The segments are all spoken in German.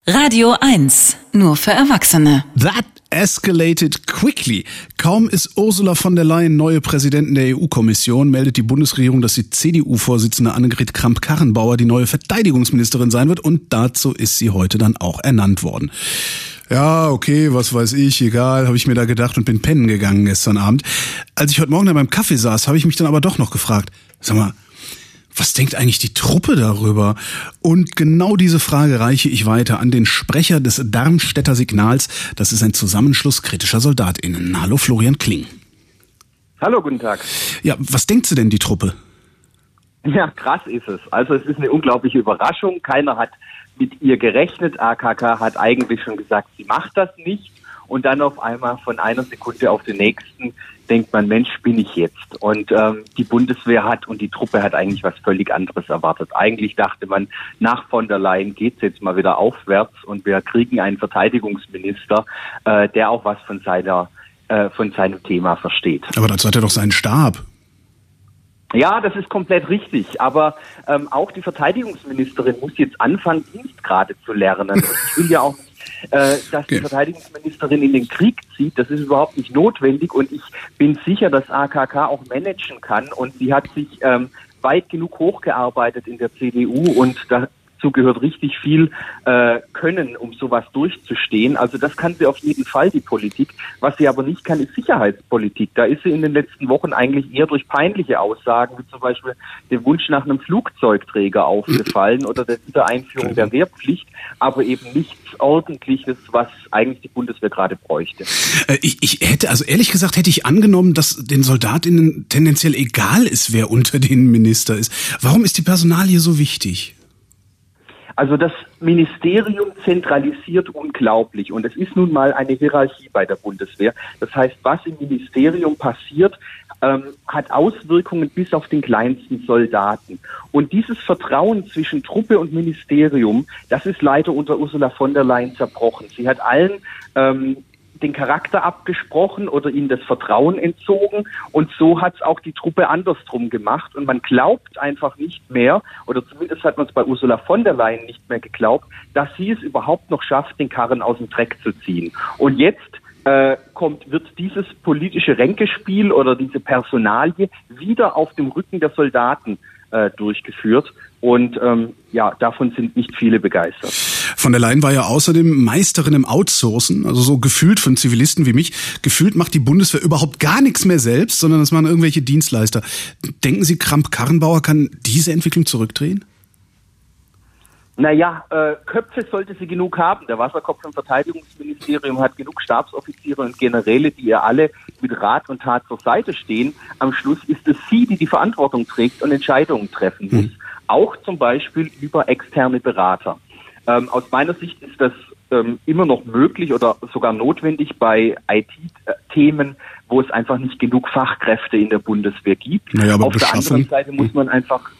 Radio 1, nur für Erwachsene. That escalated quickly. Kaum ist Ursula von der Leyen neue Präsidentin der EU-Kommission, meldet die Bundesregierung, dass die CDU-Vorsitzende Annegret Kramp-Karrenbauer die neue Verteidigungsministerin sein wird, und dazu ist sie heute dann auch ernannt worden. Ja, okay, was weiß ich, egal, habe ich mir da gedacht und bin pennen gegangen gestern Abend. Als ich heute Morgen da beim Kaffee saß, habe ich mich dann aber doch noch gefragt, sag mal, was denkt eigentlich die Truppe darüber? Und genau diese Frage reiche ich weiter an den Sprecher des Darmstädter Signals. Das ist ein Zusammenschluss kritischer SoldatInnen. Hallo, Florian Kling. Hallo, guten Tag. Ja, was denkt sie denn, die Truppe? Ja, krass ist es. Also es ist eine unglaubliche Überraschung. Keiner hat mit ihr gerechnet. AKK hat eigentlich schon gesagt, sie macht das nicht. Und dann auf einmal von einer Sekunde auf den nächsten denkt man, Mensch, bin ich jetzt? Und die Bundeswehr hat und die Truppe hat eigentlich was völlig anderes erwartet. Eigentlich dachte man, nach von der Leyen geht's jetzt mal wieder aufwärts und wir kriegen einen Verteidigungsminister, der auch was von seinem Thema versteht. Aber dazu hat er doch seinen Stab. Ja, das ist komplett richtig. Aber auch die Verteidigungsministerin muss jetzt anfangen, Dienstgrade zu lernen. Und ich will ja auch dass die Verteidigungsministerin in den Krieg zieht, das ist überhaupt nicht notwendig, und ich bin sicher, dass AKK auch managen kann, und sie hat sich weit genug hochgearbeitet in der CDU, und dazu gehört richtig viel Können, um sowas durchzustehen. Also das kann sie auf jeden Fall, die Politik. Was sie aber nicht kann, ist Sicherheitspolitik. Da ist sie in den letzten Wochen eigentlich eher durch peinliche Aussagen, wie zum Beispiel den Wunsch nach einem Flugzeugträger aufgefallen oder der Wiedereinführung der Wehrpflicht, aber eben nichts Ordentliches, was eigentlich die Bundeswehr gerade bräuchte. Ehrlich gesagt hätte ich angenommen, dass den SoldatInnen tendenziell egal ist, wer unter den Minister ist. Warum ist die Personalie so wichtig? Also das Ministerium zentralisiert unglaublich, und es ist nun mal eine Hierarchie bei der Bundeswehr. Das heißt, was im Ministerium passiert, hat Auswirkungen bis auf den kleinsten Soldaten. Und dieses Vertrauen zwischen Truppe und Ministerium, das ist leider unter Ursula von der Leyen zerbrochen. Sie hat allen den Charakter abgesprochen oder ihnen das Vertrauen entzogen, und so hat es auch die Truppe andersrum gemacht, und man glaubt einfach nicht mehr, oder zumindest hat man es bei Ursula von der Leyen nicht mehr geglaubt, dass sie es überhaupt noch schafft, den Karren aus dem Dreck zu ziehen. Und jetzt wird dieses politische Ränkespiel oder diese Personalie wieder auf dem Rücken der Soldaten durchgeführt. Und davon sind nicht viele begeistert. Von der Leyen war ja außerdem Meisterin im Outsourcen, also so gefühlt von Zivilisten wie mich. Gefühlt macht die Bundeswehr überhaupt gar nichts mehr selbst, sondern das machen irgendwelche Dienstleister. Denken Sie, Kramp-Karrenbauer kann diese Entwicklung zurückdrehen? Naja, Köpfe sollte sie genug haben. Der Wasserkopf im Verteidigungsministerium hat genug Stabsoffiziere und Generäle, die ihr alle mit Rat und Tat zur Seite stehen. Am Schluss ist es sie, die die Verantwortung trägt und Entscheidungen treffen muss. Auch zum Beispiel über externe Berater. Aus meiner Sicht ist das immer noch möglich oder sogar notwendig bei IT-Themen, wo es einfach nicht genug Fachkräfte in der Bundeswehr gibt. Naja, aber auf der anderen Seite muss man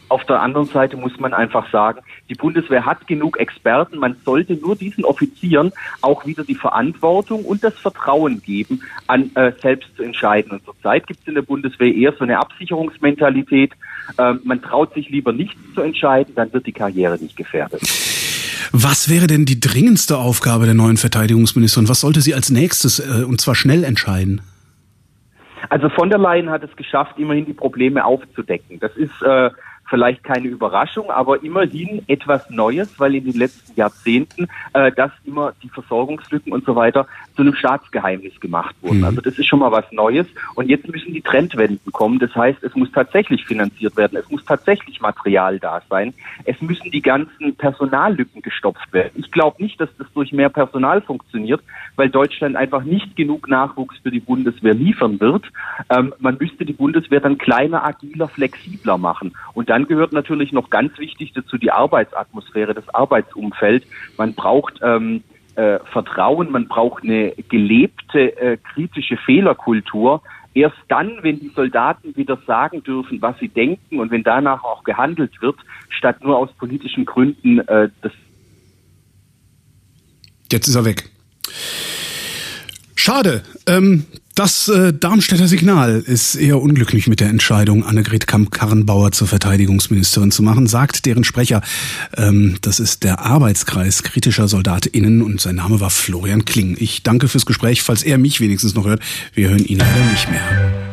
einfach sagen, die Bundeswehr hat genug Experten. Man sollte nur diesen Offizieren auch wieder die Verantwortung und das Vertrauen geben, an selbst zu entscheiden. Und zurzeit gibt es in der Bundeswehr eher so eine Absicherungsmentalität. Man traut sich lieber nichts zu entscheiden, dann wird die Karriere nicht gefährdet. Was wäre denn die dringendste Aufgabe der neuen Verteidigungsministerin? Was sollte sie als nächstes, und zwar schnell, entscheiden? Also von der Leyen hat es geschafft, immerhin die Probleme aufzudecken. Das ist vielleicht keine Überraschung, aber immerhin etwas Neues, weil in den letzten Jahrzehnten das immer die Versorgungslücken und so weiter zu einem Staatsgeheimnis gemacht wurden. Also das ist schon mal was Neues, und jetzt müssen die Trendwenden kommen. Das heißt, es muss tatsächlich finanziert werden, es muss tatsächlich Material da sein, es müssen die ganzen Personallücken gestopft werden. Ich glaube nicht, dass das durch mehr Personal funktioniert, weil Deutschland einfach nicht genug Nachwuchs für die Bundeswehr liefern wird. Man müsste die Bundeswehr dann kleiner, agiler, flexibler machen. Und dann gehört natürlich noch ganz wichtig dazu die Arbeitsatmosphäre, das Arbeitsumfeld. Man braucht Vertrauen, man braucht eine gelebte kritische Fehlerkultur. Erst dann, wenn die Soldaten wieder sagen dürfen, was sie denken, und wenn danach auch gehandelt wird, statt nur aus politischen Gründen Jetzt ist er weg. Schade. Das Darmstädter Signal ist eher unglücklich mit der Entscheidung, Annegret Kramp-Karrenbauer zur Verteidigungsministerin zu machen, sagt deren Sprecher. Das ist der Arbeitskreis kritischer SoldatInnen und sein Name war Florian Kling. Ich danke fürs Gespräch, falls er mich wenigstens noch hört. Wir hören ihn leider nicht mehr.